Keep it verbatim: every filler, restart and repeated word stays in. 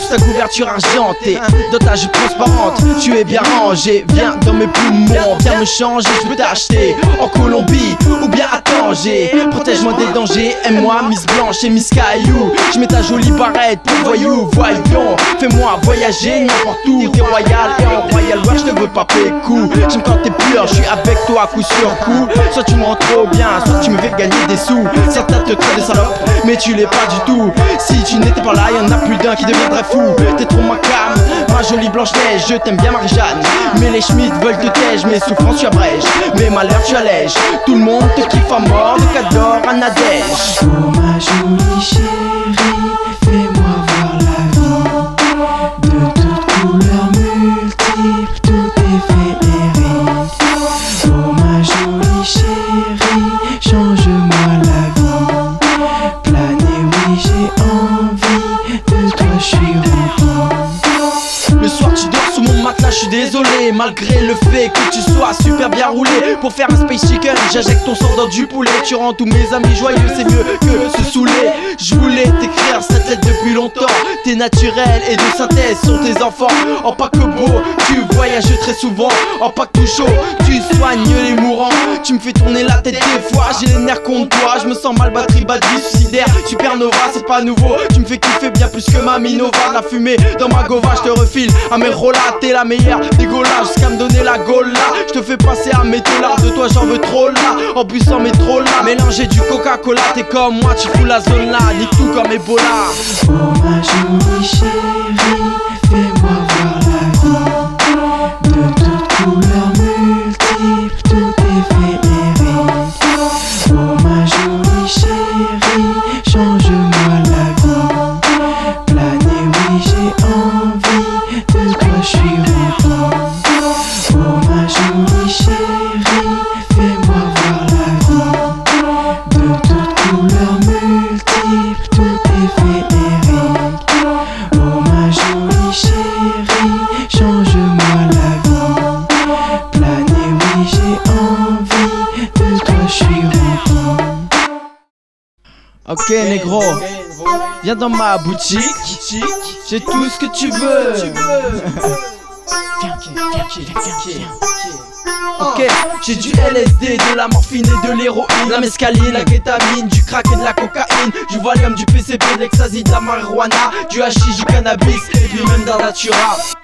ta couverture argentée, dans ta jupe transparente, tu es bien rangé. Viens dans mes poumons, viens me changer, je veux t'acheter en Colombie ou bien à Tanger. Protège-moi des dangers, aime-moi Miss Blanche et Miss Caillou. Je mets ta jolie barrette pour voyou, voyons. Fais-moi voyager n'importe où, t'es royal et en royal, ouais je te veux pas pécou. J'aime quand t'es pur, je suis avec toi coup sur coup. Soit tu me rends trop bien, soit tu me fais gagner des sous. Certains te traitent de salope, mais tu l'es pas du tout. Si tu n'étais pas là, y'en a plus d'un qui deviendrait fou. T'es trop ma cam, ma jolie Blanche-Neige. Je t'aime bien Marie-Jeanne, mais les Schmitt veulent te tège. Mes souffrances tu abrèges, mes malheurs tu allèges. Tout le monde te kiffe à mort, de Cador à Nadège. Oh ma jolie chérie, fais-moi voir la vie. De toutes couleurs multiples, tout est féerique. Oh ma jolie chérie, change-moi la vie. Planer, oui j'ai envie, de toi je suis rempli. Le soir tu dors sous mon matelas, je suis désolé. Malgré le fait que tu sois super bien roulé. Pour faire un space chicken, j'injecte ton sang dans du poulet. Tu rends tous mes amis joyeux, c'est mieux que se saouler. Je voulais t'écrire cette lettre depuis longtemps. T'es naturel et de synthèse sont tes enfants. En pas que beau, tu voyages très souvent. En pas que tout chaud, tu soignes les mourants. Tu me fais tourner la tête des fois, j'ai les nerfs contre toi. Je me sens mal, batterie, bad vie, suicidaire. Supernova, c'est pas nouveau. Tu me fais kiffer bien plus que ma Minova. De la fumée dans ma gova, je te refile à mes rolas, t'es la meilleure des golas. Jusqu'à me donner la gaule là, je te fais passer à mes dollars. De toi j'en veux trop là, en puissant mais trop là. Mélanger du Coca-Cola, t'es comme moi, tu fous la zone là. Nique tout comme Ebola. Oh ma jolie chérie, fais-moi voir la vie. De toutes couleurs multiples, tout est féerique. Oh ma jolie chérie, change-moi la vie. Planer, oui j'ai envie, de toi je suis rempli. Oh ma jolie chérie, fais-moi voir la vie. De toutes couleurs multiples, tout est féerique. Oh ma jolie chérie, change-moi la vie. Planer, oui j'ai envie, de toi je suis rempli. Ok négro, viens dans ma boutique, j'ai tout ce que tu veux. Ok, j'ai du L S D, de la morphine et de l'héroïne, la mescaline, la kétamine, du crack et de la cocaïne, du Valium, du P C P, de l'ecstasy, de la marijuana, du hashish, du cannabis et puis même d'un natura.